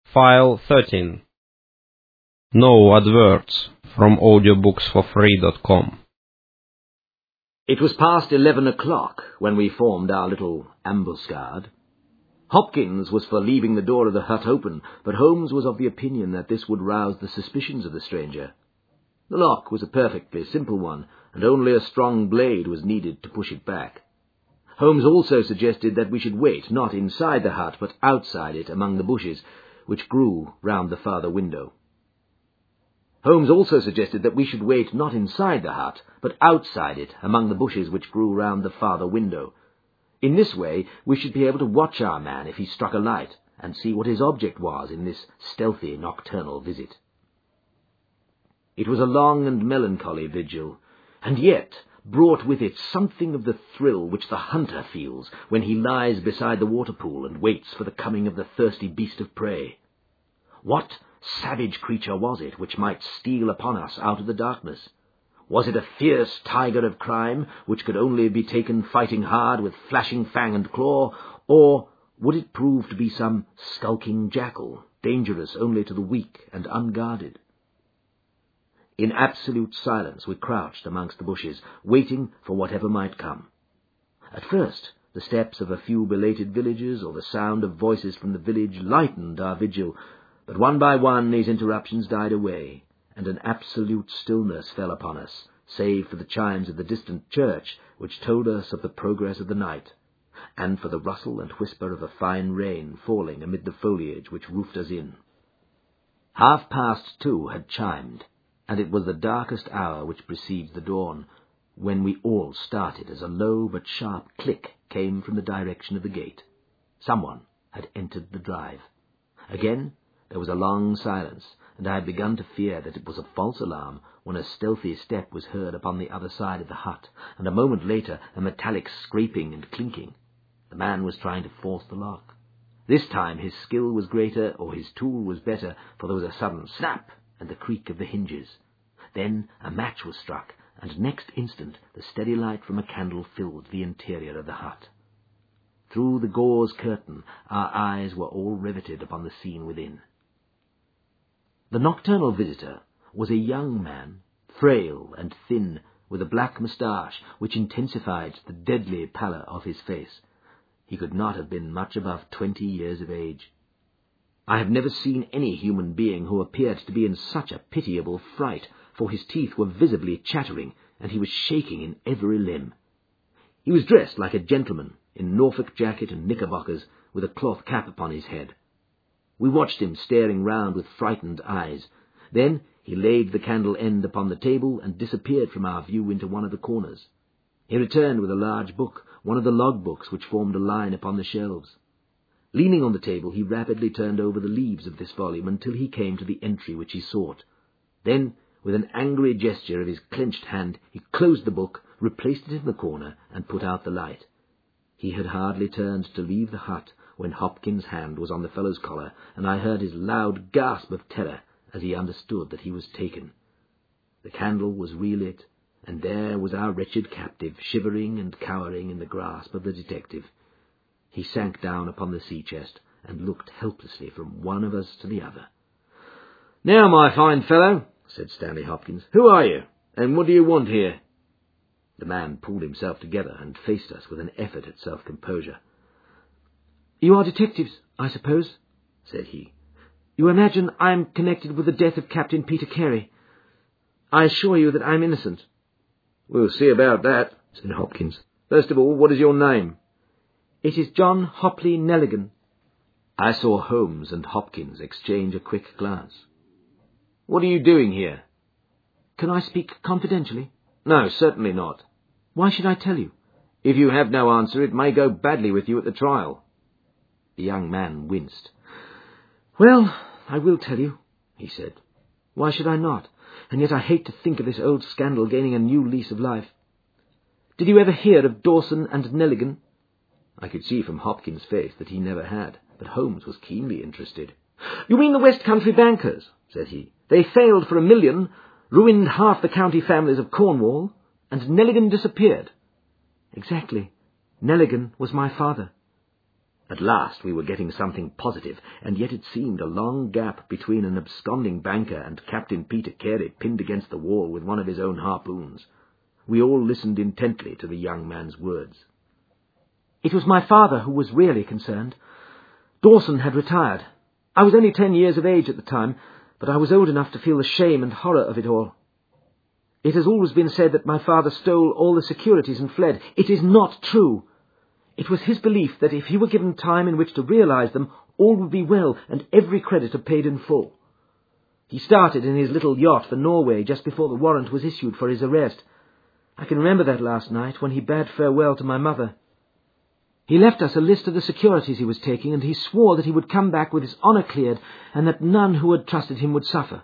File 13. No adverts from audiobooksforfree.com. It was past 11 o'clock when we formed our little ambuscade. Hopkins was for leaving the door of the hut open, but Holmes was of the opinion that this would rouse the suspicions of the stranger. The lock was a perfectly simple one, and only a strong blade was needed to push it back. Holmes also suggested that we should wait, not inside the hut, but outside it among the bushes, which grew round the farther window. Holmes also suggested that we should wait not inside the hut, but outside it among the bushes which grew round the farther window. In this way we should be able to watch our man if he struck a light, and see what his object was in this stealthy nocturnal visit. It was a long and melancholy vigil, and yet brought with it something of the thrill which the hunter feels when he lies beside the water-pool and waits for the coming of the thirsty beast of prey. What savage creature was it which might steal upon us out of the darkness? Was it a fierce tiger of crime, which could only be taken fighting hard with flashing fang and claw, or would it prove to be some skulking jackal, dangerous only to the weak and unguarded? In absolute silence we crouched amongst the bushes, waiting for whatever might come. At first, the steps of a few belated villagers or the sound of voices from the village lightened our vigil, but one by one these interruptions died away, and an absolute stillness fell upon us, save for the chimes of the distant church, which told us of the progress of the night, and for the rustle and whisper of a fine rain falling amid the foliage which roofed us in. 2:30 had chimed, and it was the darkest hour which precedes the dawn, when we all started as a low but sharp click came from the direction of the gate. Someone had entered the drive. Again there was a long silence, and I had begun to fear that it was a false alarm when a stealthy step was heard upon the other side of the hut, and a moment later a metallic scraping and clinking. The man was trying to force the lock. This time his skill was greater, or his tool was better, for there was a sudden snap and the creak of the hinges. Then a match was struck, and next instant the steady light from a candle filled the interior of the hut. Through the gauze curtain our eyes were all riveted upon the scene within. The nocturnal visitor was a young man, frail and thin, with a black moustache which intensified the deadly pallor of his face. He could not have been much above 20 years of age. I have never seen any human being who appeared to be in such a pitiable fright, for his teeth were visibly chattering, and he was shaking in every limb. He was dressed like a gentleman, in Norfolk jacket and knickerbockers, with a cloth cap upon his head. We watched him staring round with frightened eyes. Then he laid the candle end upon the table and disappeared from our view into one of the corners. He returned with a large book, one of the log books which formed a line upon the shelves. Leaning on the table, he rapidly turned over the leaves of this volume until he came to the entry which he sought. Then, with an angry gesture of his clenched hand, he closed the book, replaced it in the corner, and put out the light. He had hardly turned to leave the hut when Hopkins' hand was on the fellow's collar, and I heard his loud gasp of terror as he understood that he was taken. The candle was relit, and there was our wretched captive, shivering and cowering in the grasp of the detective. He sank down upon the sea-chest and looked helplessly from one of us to the other. "Now, my fine fellow," said Stanley Hopkins, "who are you, and what do you want here?" The man pulled himself together and faced us with an effort at self-composure. "You are detectives, I suppose," said he. "You imagine I am connected with the death of Captain Peter Carey. I assure you that I am innocent." "We'll see about that," said Hopkins. "First of all, what is your name?" "It is John Hopley Nelligan." I saw Holmes and Hopkins exchange a quick glance. "What are you doing here?" "Can I speak confidentially?" "No, certainly not." "Why should I tell you?" "If you have no answer, it may go badly with you at the trial." The young man winced. "Well, I will tell you," he said. "Why should I not? And yet I hate to think of this old scandal gaining a new lease of life. Did you ever hear of Dawson and Nelligan?" I could see from Hopkins' face that he never had, but Holmes was keenly interested. "You mean the West Country bankers?" said he. "They failed for $1 million, ruined half the county families of Cornwall, and Nelligan disappeared." "Exactly. Nelligan was my father." At last we were getting something positive, and yet it seemed a long gap between an absconding banker and Captain Peter Carey pinned against the wall with one of his own harpoons. We all listened intently to the young man's words. It was my father who was really concerned. Dawson had retired. I was only 10 years of age at the time, but I was old enough to feel the shame and horror of it all. It has always been said that my father stole all the securities and fled. It is not true. It was his belief that if he were given time in which to realize them, all would be well and every creditor paid in full. He started in his little yacht for Norway just before the warrant was issued for his arrest. I can remember that last night when he bade farewell to my mother. He left us a list of the securities he was taking, and he swore that he would come back with his honour cleared and that none who had trusted him would suffer.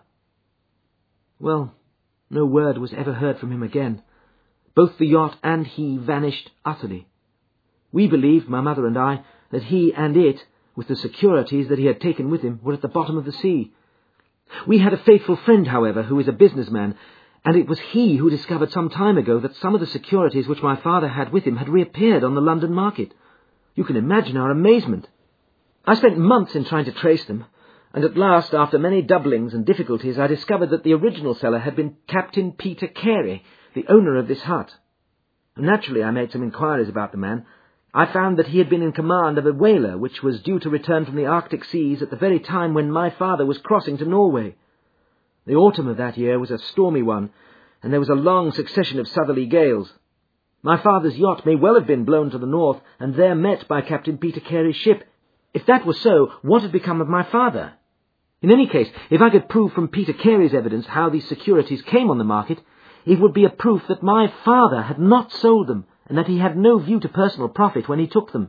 Well, no word was ever heard from him again. Both the yacht and he vanished utterly. We believed, my mother and I, that he and it, with the securities that he had taken with him, were at the bottom of the sea. We had a faithful friend, however, who is a businessman, and it was he who discovered some time ago that some of the securities which my father had with him had reappeared on the London market. You can imagine our amazement. I spent months in trying to trace them, and at last, after many doublings and difficulties, I discovered that the original seller had been Captain Peter Carey, the owner of this hut. Naturally, I made some inquiries about the man. I found that he had been in command of a whaler which was due to return from the Arctic seas at the very time when my father was crossing to Norway. The autumn of that year was a stormy one, and there was a long succession of southerly gales. My father's yacht may well have been blown to the north, and there met by Captain Peter Carey's ship. If that were so, what had become of my father? In any case, if I could prove from Peter Carey's evidence how these securities came on the market, it would be a proof that my father had not sold them, and that he had no view to personal profit when he took them.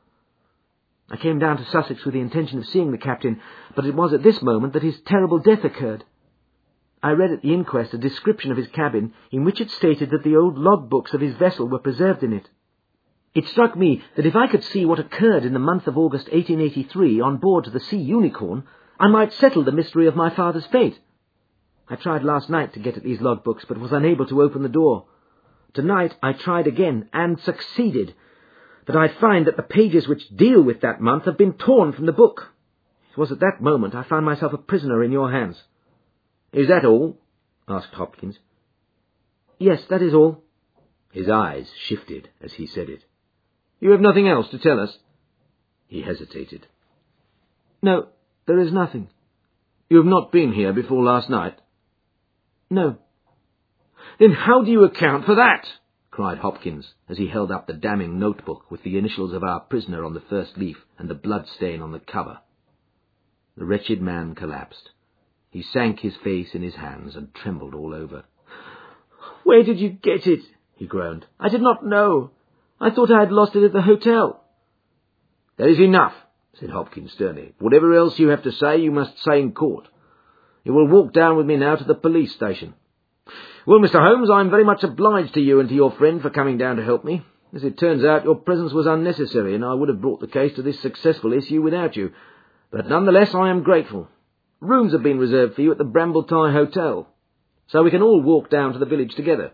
I came down to Sussex with the intention of seeing the captain, but it was at this moment that his terrible death occurred. I read at the inquest a description of his cabin, in which it stated that the old logbooks of his vessel were preserved in it. It struck me that if I could see what occurred in the month of August 1883 on board the Sea Unicorn, I might settle the mystery of my father's fate. I tried last night to get at these logbooks, but was unable to open the door. Tonight I tried again, and succeeded. But I find that the pages which deal with that month have been torn from the book. It was at that moment I found myself a prisoner in your hands. "Is that all?" asked Hopkins. "Yes, that is all." His eyes shifted as he said it. "You have nothing else to tell us?" He hesitated. "No, there is nothing." "You have not been here before last night?" "No." "Then how do you account for that?" cried Hopkins, as he held up the damning notebook with the initials of our prisoner on the first leaf and the blood stain on the cover. The wretched man collapsed. He sank his face in his hands and trembled all over. "Where did you get it?" he groaned. "I did not know. I thought I had lost it at the hotel." "That is enough," said Hopkins sternly. "Whatever else you have to say, you must say in court. You will walk down with me now to the police station. Well, Mr. Holmes, I am very much obliged to you and to your friend for coming down to help me. As it turns out, your presence was unnecessary, and I would have brought the case to this successful issue without you. But nonetheless, I am grateful. Rooms have been reserved for you at the Brambletye Hotel, so we can all walk down to the village together."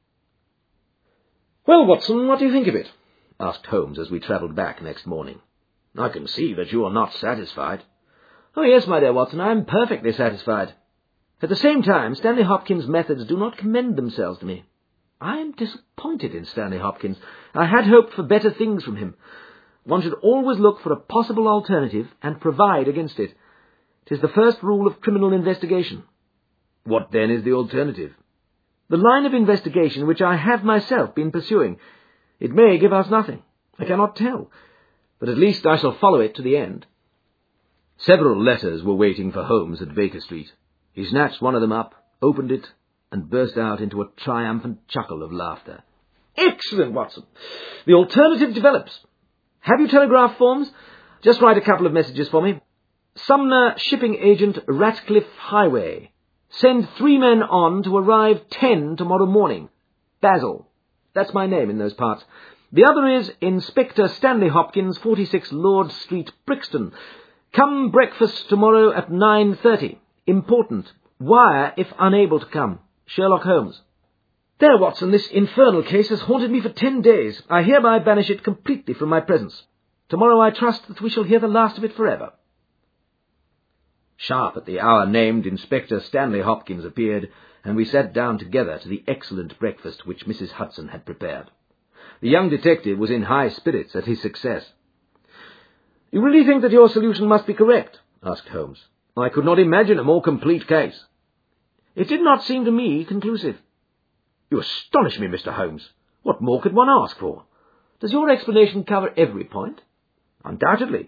"Well, Watson, what do you think of it?" asked Holmes as we travelled back next morning. "I can see that you are not satisfied." "Oh, yes, my dear Watson, I am perfectly satisfied. At the same time, Stanley Hopkins' methods do not commend themselves to me. I am disappointed in Stanley Hopkins. I had hoped for better things from him. One should always look for a possible alternative and provide against it. 'Tis the first rule of criminal investigation." "What, then, is the alternative?" "The line of investigation which I have myself been pursuing. It may give us nothing. I cannot tell. But at least I shall follow it to the end." Several letters were waiting for Holmes at Baker Street. He snatched one of them up, opened it, and burst out into a triumphant chuckle of laughter. "Excellent, Watson. The alternative develops. Have you telegraph forms? Just write a couple of messages for me. Sumner Shipping Agent, Ratcliffe Highway. Send 3 men on to arrive 10 tomorrow morning. Basil. That's my name in those parts. The other is Inspector Stanley Hopkins, 46 Lord Street, Brixton. Come breakfast tomorrow at 9:30. Important. Wire if unable to come. Sherlock Holmes." "There, Watson, this infernal case has haunted me for 10 days. I hereby banish it completely from my presence." Tomorrow I trust that we shall hear the last of it forever." Sharp at the hour named, Inspector Stanley Hopkins appeared, and we sat down together to the excellent breakfast which Mrs. Hudson had prepared. The young detective was in high spirits at his success. "You really think that your solution must be correct?" asked Holmes. "I could not imagine a more complete case." "It did not seem to me conclusive." "You astonish me, Mr. Holmes. What more could one ask for?" "Does your explanation cover every point?" "Undoubtedly.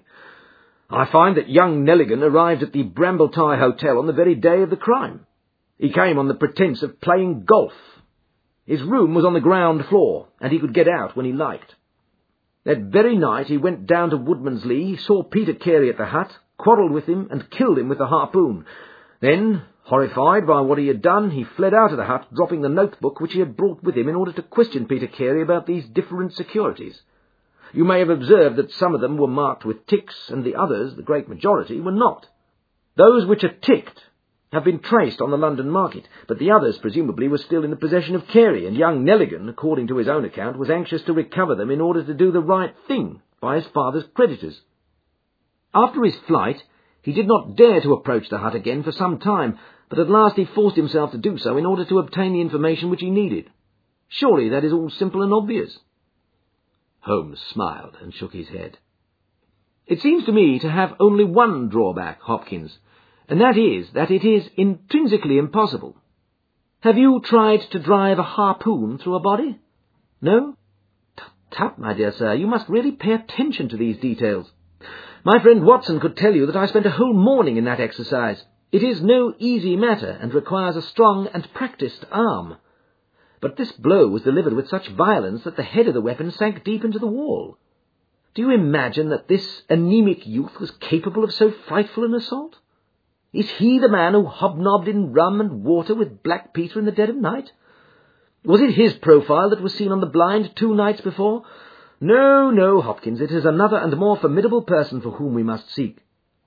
I find that young Nelligan arrived at the Brambletie Hotel on the very day of the crime. He came on the pretence of playing golf. His room was on the ground floor, and he could get out when he liked. That very night he went down to Woodmanslee, saw Peter Carey at the hut, quarrelled with him, and killed him with the harpoon. Then, horrified by what he had done, he fled out of the hut, dropping the notebook which he had brought with him in order to question Peter Carey about these different securities. You may have observed that some of them were marked with ticks, and the others, the great majority, were not. Those which are ticked have been traced on the London market, but the others presumably were still in the possession of Carey, and young Nelligan, according to his own account, was anxious to recover them in order to do the right thing by his father's creditors. After his flight, he did not dare to approach the hut again for some time, but at last he forced himself to do so in order to obtain the information which he needed. Surely that is all simple and obvious." Holmes smiled and shook his head. "It seems to me to have only one drawback, Hopkins, and that is that it is intrinsically impossible. Have you tried to drive a harpoon through a body? No? Tut, my dear sir, you must really pay attention to these details. My friend Watson could tell you that I spent a whole morning in that exercise. It is no easy matter, and requires a strong and practised arm. But this blow was delivered with such violence that the head of the weapon sank deep into the wall. Do you imagine that this anemic youth was capable of so frightful an assault? Is he the man who hobnobbed in rum and water with Black Peter in the dead of night? Was it his profile that was seen on the blind 2 nights before? No, no, Hopkins, it is another and more formidable person for whom we must seek."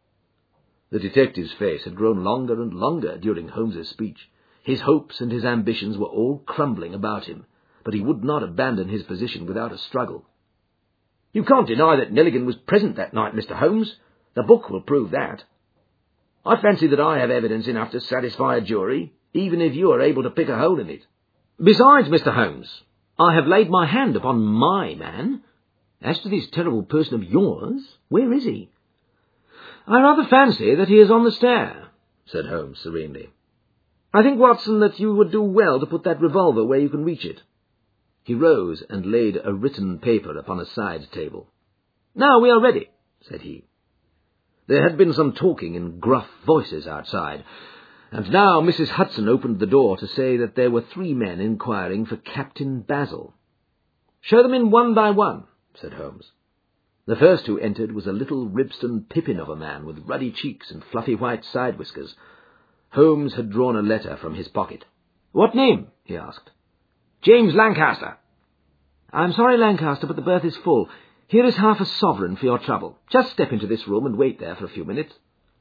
The detective's face had grown longer and longer during Holmes's speech. His hopes and his ambitions were all crumbling about him, but he would not abandon his position without a struggle. "You can't deny that Nelligan was present that night, Mr. Holmes. The book will prove that. I fancy that I have evidence enough to satisfy a jury, even if you are able to pick a hole in it. Besides, Mr. Holmes, I have laid my hand upon my man. As to this terrible person of yours, where is he?" "I rather fancy that he is on the stair," said Holmes serenely. "I think, Watson, that you would do well to put that revolver where you can reach it." He rose and laid a written paper upon a side table. "Now we are ready," said he. There had been some talking in gruff voices outside, and now Mrs. Hudson opened the door to say that there were 3 men inquiring for Captain Basil. "Show them in one by one," said Holmes. The first who entered was a little Ribston pippin of a man with ruddy cheeks and fluffy white side-whiskers. Holmes had drawn a letter from his pocket. "What name?" he asked. "James Lancaster." "I'm sorry, Lancaster, but the berth is full. Here is half a sovereign for your trouble. Just step into this room and wait there for a few minutes."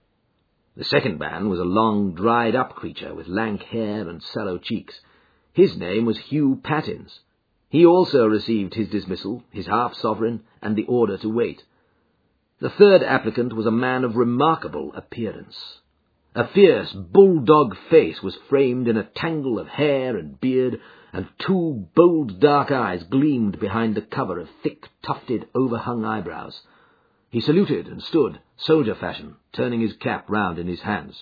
The second man was a long, dried-up creature with lank hair and sallow cheeks. His name was Hugh Pattins. He also received his dismissal, his half-sovereign, and the order to wait. The third applicant was a man of remarkable appearance. A fierce, bulldog face was framed in a tangle of hair and beard, and 2 bold dark eyes gleamed behind the cover of thick, tufted, overhung eyebrows. He saluted and stood, soldier-fashion, turning his cap round in his hands.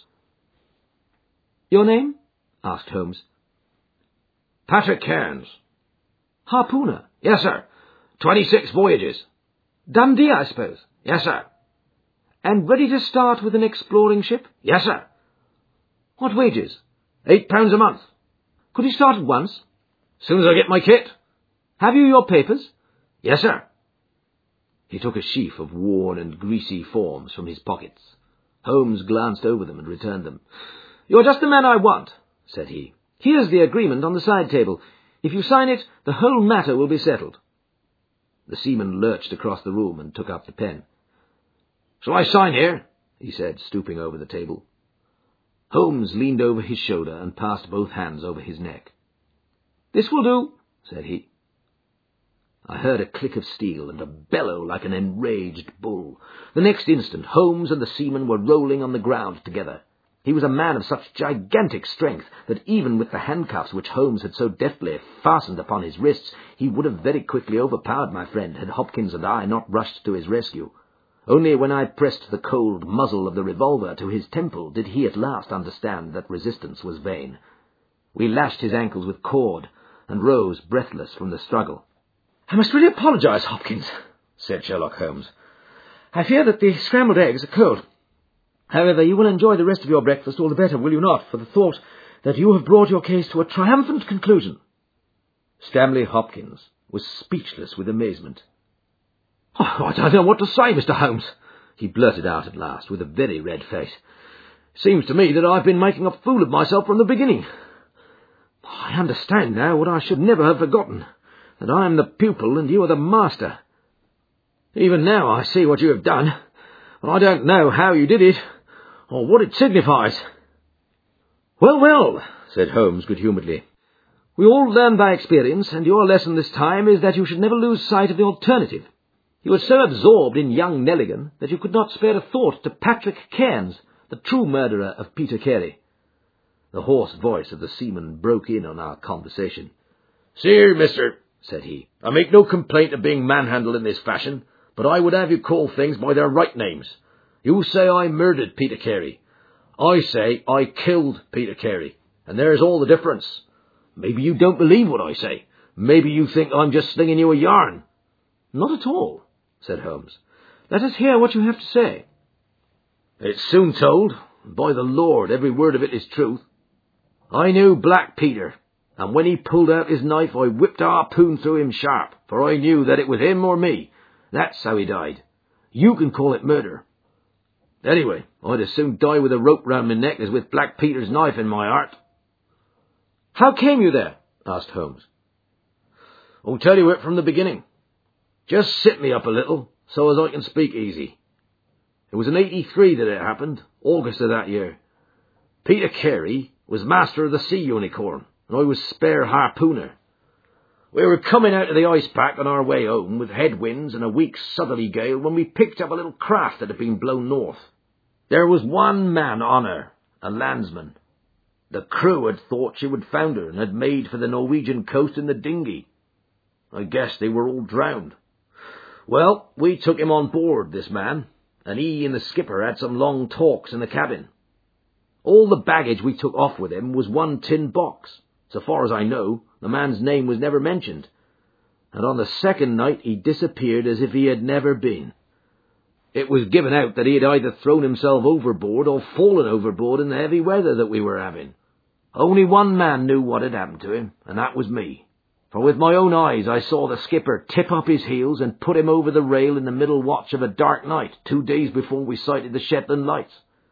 "Your name?" asked Holmes. "Patrick Cairns." "Harpooner?" "Yes, sir. 26 voyages." "Dundee, I suppose?" "Yes, sir." "And ready to start with an exploring ship?" "Yes, sir." "What wages?" £8 a month. "Could you start at once?" "As soon as I get my kit." "Have you your papers?" "Yes, sir." He took a sheaf of worn and greasy forms from his pockets. Holmes glanced over them and returned them. "You're just the man I want," said he. "Here's the agreement on the side table. If you sign it, the whole matter will be settled." The seaman lurched across the room and took up the pen. "Shall I sign here?" he said, stooping over the table. Holmes leaned over his shoulder and passed both hands over his neck. "This will do," said he. I heard a click of steel and a bellow like an enraged bull. The next instant, Holmes and the seaman were rolling on the ground together. He was a man of such gigantic strength that even with the handcuffs which Holmes had so deftly fastened upon his wrists, he would have very quickly overpowered my friend had Hopkins and I not rushed to his rescue. Only when I pressed the cold muzzle of the revolver to his temple did he at last understand that resistance was vain. We lashed his ankles with cord and rose breathless from the struggle. "I must really apologize, Hopkins," said Sherlock Holmes. "I fear that the scrambled eggs are cold. However, you will enjoy the rest of your breakfast all the better, will you not, for the thought that you have brought your case to a triumphant conclusion?" Stanley Hopkins was speechless with amazement. "Oh, I don't know what to say, Mr. Holmes," he blurted out at last, with a very red face. "Seems to me that I've been making a fool of myself from the beginning. I understand now what I should never have forgotten, that I am the pupil and you are the master. Even now I see what you have done, but I don't know how you did it, or what it signifies." "Well, well," said Holmes good-humouredly, "we all learn by experience, and your lesson this time is that you should never lose sight of the alternative. You were so absorbed in young Nelligan that you could not spare a thought to Patrick Cairns, the true murderer of Peter Carey." The hoarse voice of the seaman broke in on our conversation. "See here, mister," said he, "I make no complaint of being manhandled in this fashion, but I would have you call things by their right names. You say I murdered Peter Carey. I say I killed Peter Carey, and there's all the difference. Maybe you don't believe what I say. Maybe you think I'm just slinging you a yarn." "Not at all," said Holmes. "Let us hear what you have to say." "It's soon told, and by the Lord, every word of it is truth. I knew Black Peter, and when he pulled out his knife I whipped a harpoon through him sharp, for I knew that it was him or me. That's how he died. You can call it murder. Anyway, I'd as soon die with a rope round my neck as with Black Peter's knife in my heart." "How came you there?" asked Holmes. "I'll tell you it from the beginning. Just sit me up a little, so as I can speak easy. It was in '83 that it happened, August of that year. Peter Carey was master of the Sea Unicorn, and I was spare harpooner. We were coming out of the ice pack on our way home with headwinds and a weak southerly gale when we picked up a little craft that had been blown north. There was one man on her, a landsman. The crew had thought she would founder and had made for the Norwegian coast in the dinghy. I guess they were all drowned. Well, we took him on board, this man, and he and the skipper had some long talks in the cabin. All the baggage we took off with him was one tin box. So far as I know, the man's name was never mentioned, and on the second night he disappeared as if he had never been. It was given out that he had either thrown himself overboard or fallen overboard in the heavy weather that we were having. Only one man knew what had happened to him, and that was me. For with my own eyes I saw the skipper tip up his heels and put him over the rail in the middle watch of a dark night, 2 days before we sighted the Shetland lights.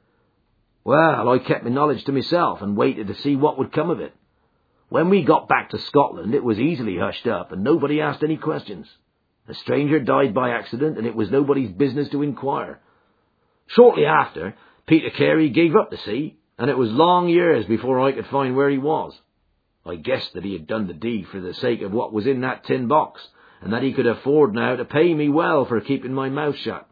Well, I kept my knowledge to myself and waited to see what would come of it. When we got back to Scotland, it was easily hushed up, and nobody asked any questions. A stranger died by accident, and it was nobody's business to inquire. Shortly after, Peter Carey gave up the sea, and it was long years before I could find where he was. I guessed that he had done the deed for the sake of what was in that tin box, and that he could afford now to pay me well for keeping my mouth shut.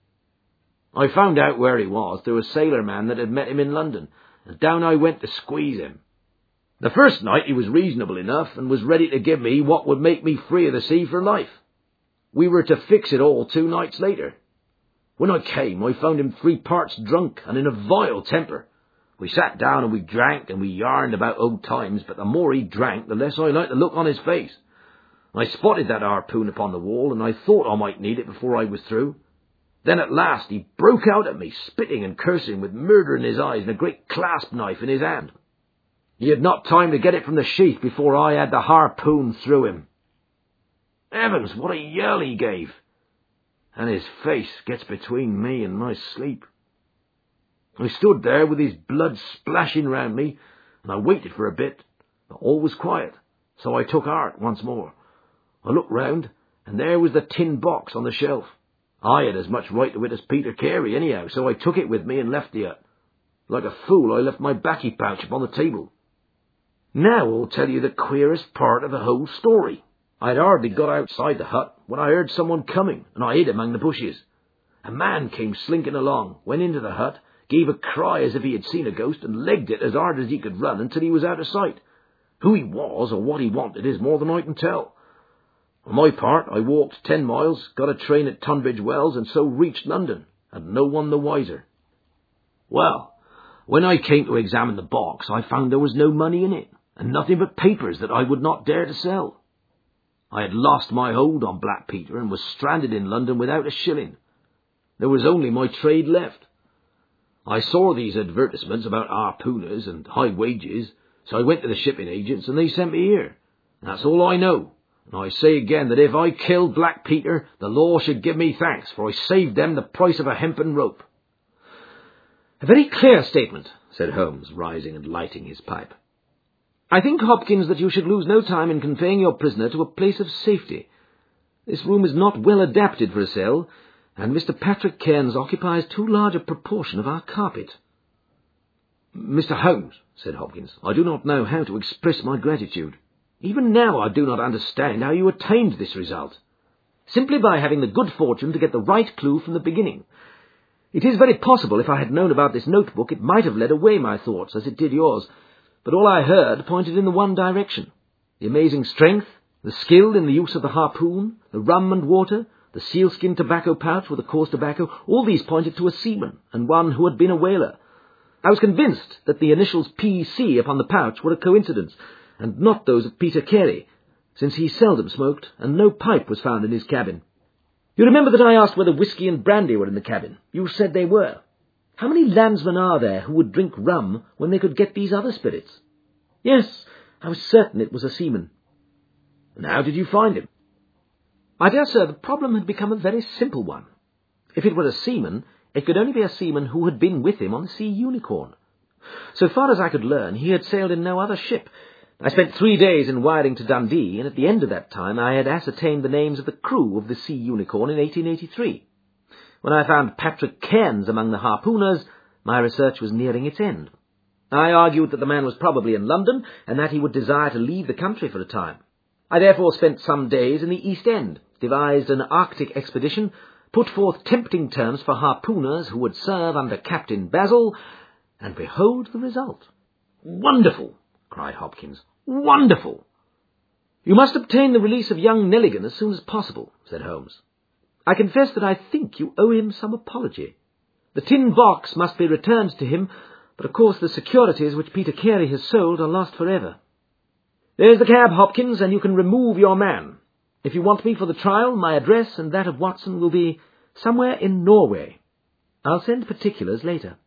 I found out where he was through a sailor man that had met him in London, and down I went to squeeze him. The first night he was reasonable enough, and was ready to give me what would make me free of the sea for life. We were to fix it all 2 nights later. When I came, I found him 3 parts drunk and in a vile temper. We sat down and we drank and we yarned about old times, but the more he drank, the less I liked the look on his face. I spotted that harpoon upon the wall, and I thought I might need it before I was through. Then at last he broke out at me, spitting and cursing, with murder in his eyes and a great clasp knife in his hand. He had not time to get it from the sheath before I had the harpoon through him. Heavens, what a yell he gave! And his face gets between me and my sleep. I stood there with his blood splashing round me, and I waited for a bit, but all was quiet, so I took heart once more. I looked round, and there was the tin box on the shelf. I had as much right to it as Peter Carey, anyhow, so I took it with me and left the hut. Like a fool, I left my baccy pouch upon the table. Now I'll tell you the queerest part of the whole story. I had hardly got outside the hut when I heard someone coming, and I hid among the bushes. A man came slinking along, went into the hut, gave a cry as if he had seen a ghost, and legged it as hard as he could run until he was out of sight. Who he was or what he wanted is more than I can tell. On my part, I walked 10 miles, got a train at Tunbridge Wells, and so reached London, and no one the wiser. Well, when I came to examine the box, I found there was no money in it, and nothing but papers that I would not dare to sell. I had lost my hold on Black Peter and was stranded in London without a shilling. There was only my trade left. I saw these advertisements about harpooners and high wages, so I went to the shipping agents and they sent me here. And that's all I know. And I say again that if I killed Black Peter, the law should give me thanks, for I saved them the price of a hempen rope. A very clear statement, said Holmes, rising and lighting his pipe. I think, Hopkins, that you should lose no time in conveying your prisoner to a place of safety. This room is not well adapted for a cell, and Mr. Patrick Cairns occupies too large a proportion of our carpet. Mr. Holmes, said Hopkins, I do not know how to express my gratitude. Even now I do not understand how you attained this result. Simply by having the good fortune to get the right clue from the beginning. It is very possible if I had known about this notebook it might have led away my thoughts as it did yours, but all I heard pointed in the one direction. The amazing strength, the skill in the use of the harpoon, the rum and water, the sealskin tobacco pouch with the coarse tobacco, all these pointed to a seaman and one who had been a whaler. I was convinced that the initials P.C. upon the pouch were a coincidence, and not those of Peter Carey, since he seldom smoked, and no pipe was found in his cabin. You remember that I asked whether whiskey and brandy were in the cabin. You said they were. How many landsmen are there who would drink rum when they could get these other spirits? Yes, I was certain it was a seaman. And how did you find him? My dear sir, the problem had become a very simple one. If it were a seaman, it could only be a seaman who had been with him on the Sea Unicorn. So far as I could learn, he had sailed in no other ship. I spent 3 days in wiring to Dundee, and at the end of that time I had ascertained the names of the crew of the Sea Unicorn in 1883. When I found Patrick Cairns among the harpooners, my research was nearing its end. I argued that the man was probably in London, and that he would desire to leave the country for a time. I therefore spent some days in the East End, devised an Arctic expedition, put forth tempting terms for harpooners who would serve under Captain Basil, and behold the result. Wonderful! Cried Hopkins. Wonderful! You must obtain the release of young Nelligan as soon as possible, said Holmes. I confess that I think you owe him some apology. The tin box must be returned to him, but of course the securities which Peter Carey has sold are lost forever. There's the cab, Hopkins, and you can remove your man. If you want me for the trial, my address and that of Watson will be somewhere in Norway. I'll send particulars later.